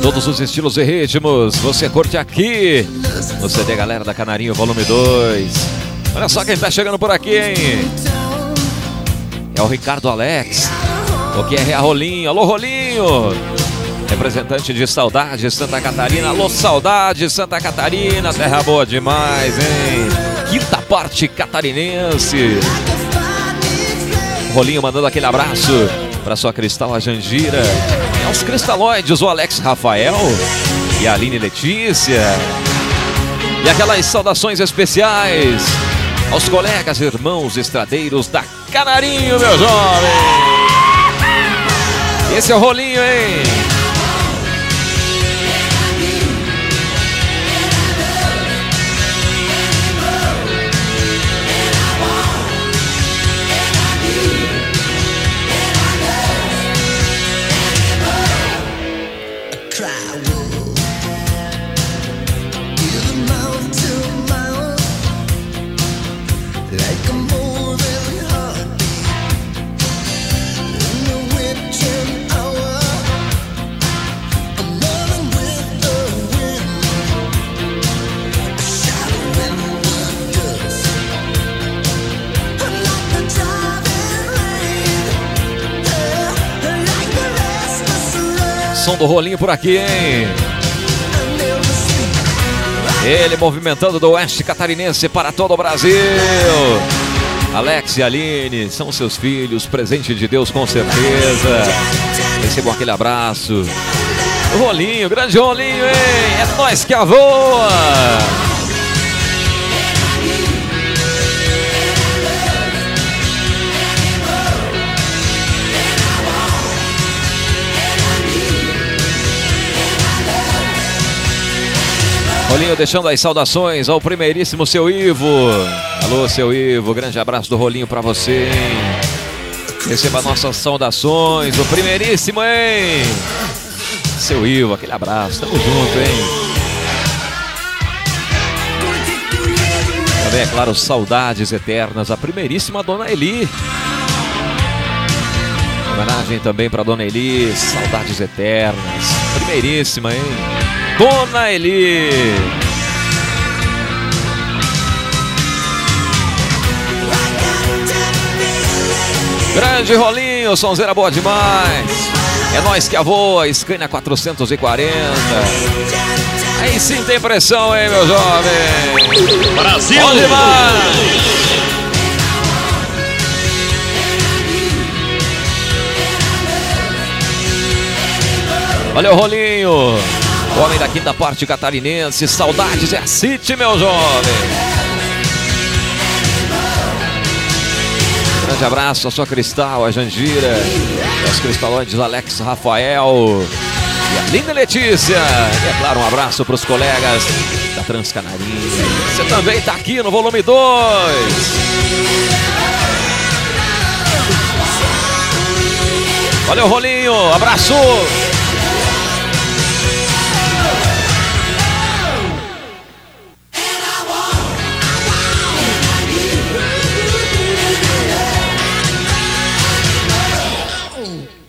Todos os estilos e ritmos, você curte aqui no CD Galera da Canarinho, volume 2. Olha só quem tá chegando por aqui, hein? É o Ricardo Alex, o que é a Rolinho. Alô, Rolinho! Representante de Saudade, Santa Catarina. Alô, Saudade, Santa Catarina. Terra boa demais, hein? Quinta parte catarinense. Rolinho mandando aquele abraço para sua Cristal, a Jandira. Aos cristalóides, o Alex Rafael e a Aline Letícia. E aquelas saudações especiais aos colegas, irmãos estradeiros da Canarinho, meu jovem. Esse é o Rolinho, hein? Som do Rolinho por aqui, hein? Ele movimentando do oeste catarinense para todo o Brasil. Alex e Aline são seus filhos, presente de Deus com certeza. Recebam aquele abraço. O Rolinho, grande Rolinho, hein? É nós que a voa! Rolinho deixando as saudações ao primeiríssimo Seu Ivo. Alô, Seu Ivo, grande abraço do Rolinho pra você, hein? Receba nossas saudações, o primeiríssimo, hein? Seu Ivo, aquele abraço, tamo junto, hein? Também, é claro, saudades eternas, a primeiríssima Dona Eli. Homenagem também pra Dona Eli, saudades eternas, primeiríssima, hein? Dona Eli. Grande Rolinho, sonzeira boa demais. É nós que a voa, Scania 440. Aí sim tem pressão, hein, meu jovem. Brasil! Bom demais. Valeu, Rolinho. Homem da quinta parte catarinense, saudades é a City, meu jovem. Grande abraço à sua Cristal, a Jandira, aos cristalões Alex Rafael e a Linda Letícia. E é claro, um abraço para os colegas da Transcanarinha. Você também está aqui no volume 2. Valeu, Rolinho, abraço.